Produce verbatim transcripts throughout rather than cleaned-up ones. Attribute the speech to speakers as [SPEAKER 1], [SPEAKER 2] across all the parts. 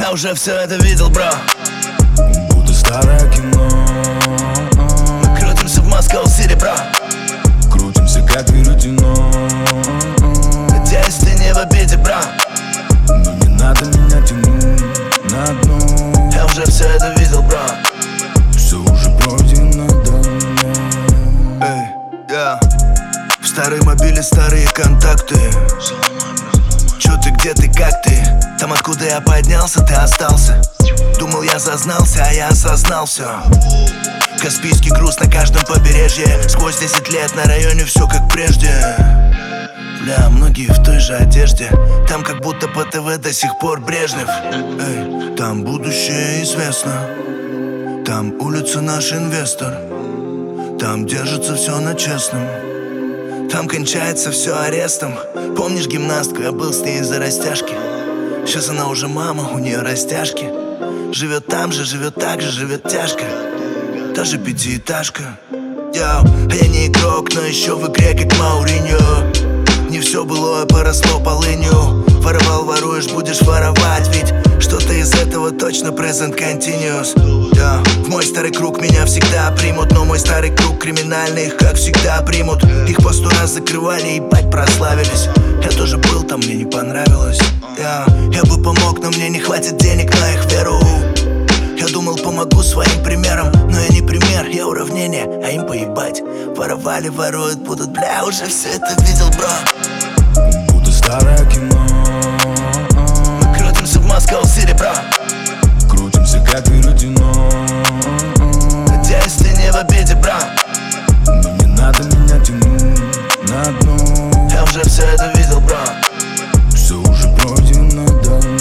[SPEAKER 1] Я уже все это видел, бро.
[SPEAKER 2] Будто старое кино.
[SPEAKER 1] Мы крутимся в Москва-Сити, бро.
[SPEAKER 2] Крутимся как веретено.
[SPEAKER 1] Надеюсь, ты не в обиде, бро.
[SPEAKER 2] Но не надо меня тянуть на дно.
[SPEAKER 1] Я уже все это видел, бро.
[SPEAKER 2] Все уже пройдено давно.
[SPEAKER 1] Эй, я в старой мобиле старые контакты. Чё ты, где ты, как ты? Там, откуда я поднялся, ты остался. Думал, я зазнался, а я осознал все. Каспийский груз на каждом побережье. Сквозь десять лет на районе все как прежде. Бля, многие в той же одежде. Там как будто по ТВ до сих пор Брежнев. Эй, там будущее известно. Там улица наш инвестор. Там держится все на честном. Там кончается все арестом. Помнишь гимнастку, я был с ней из-за растяжки. Сейчас она уже мама, у нее растяжки. Живет там же, живет так же, живет тяжко. Даже пятиэтажка. Йоу, а я не игрок, но еще в игре как Мауриньо. Не все былое поросло полынью. Воровал, воруешь, будешь воровать. Ведь что-то из этого точно present continuous. Yeah. В мой старый круг меня всегда примут. Но мой старый круг криминальный их как всегда примут. Их по сто раз закрывали, ебать прославились. Я тоже был там, мне не понравилось. Yeah. Я бы помог, но мне не хватит денег на их веру. Я думал, помогу своим примером, но я не пример, я уравнение, а им поебать. Воровали, воруют, будут, бля, уже все это видел, бро.
[SPEAKER 2] Будто старое кино.
[SPEAKER 1] Мы крутимся в Москва-Сити, бро.
[SPEAKER 2] Крутимся как веретено.
[SPEAKER 1] Надеюсь, ты не в обиде, бро.
[SPEAKER 2] Но не надо меня тянуть на дно.
[SPEAKER 1] Я уже все это видел, бро.
[SPEAKER 2] Все уже пройдено давно.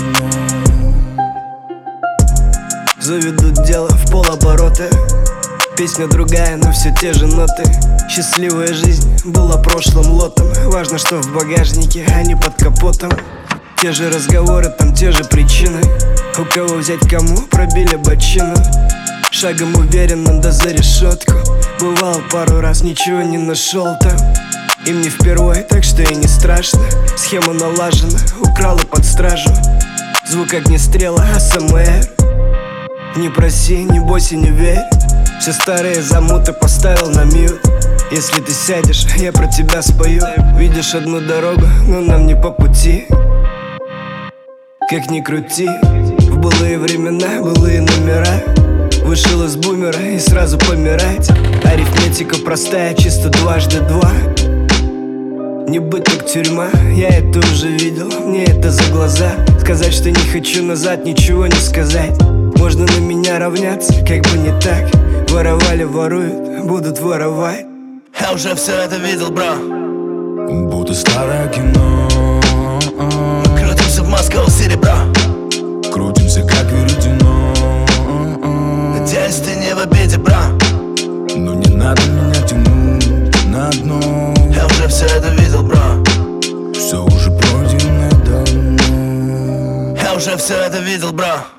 [SPEAKER 3] Заведут дело в полоборота. Песня другая, но все те же ноты. Счастливая жизнь была прошлым лотом. Важно, что в багажнике, а не под капотом. Те же разговоры, там те же причины. У кого взять, кому пробили бочину. Шагом уверенно да за решетку. Бывал пару раз, ничего не нашел там. Им не впервой, так что и не страшно. Схема налажена, украла под стражу. Звук огнестрела, АСМР. Не проси, не бойся, не верь. Все старые замуты поставил на мьют. Если ты сядешь, я про тебя спою. Видишь одну дорогу, но нам не по пути. Как ни крути, в былые времена, былые номера. Вышел из бумера и сразу помирать. Арифметика простая, чисто дважды два. Не быть как тюрьма, я это уже видел, мне это за глаза. Сказать, что не хочу назад, ничего не сказать. Можно на меня равняться, как бы не так. Воровали, воруют, будут воровать.
[SPEAKER 1] Я уже все это видел, бро.
[SPEAKER 2] Будто старое кино.
[SPEAKER 1] Мы крутимся в Москва-Сити, бро.
[SPEAKER 2] Крутимся как веретено.
[SPEAKER 1] Надеюсь, ты не в обиде, бро.
[SPEAKER 2] Но не надо меня тянуть на дно.
[SPEAKER 1] Я уже все это видел, бро.
[SPEAKER 2] Все уже пройдено давно.
[SPEAKER 1] Я уже все это видел, бро.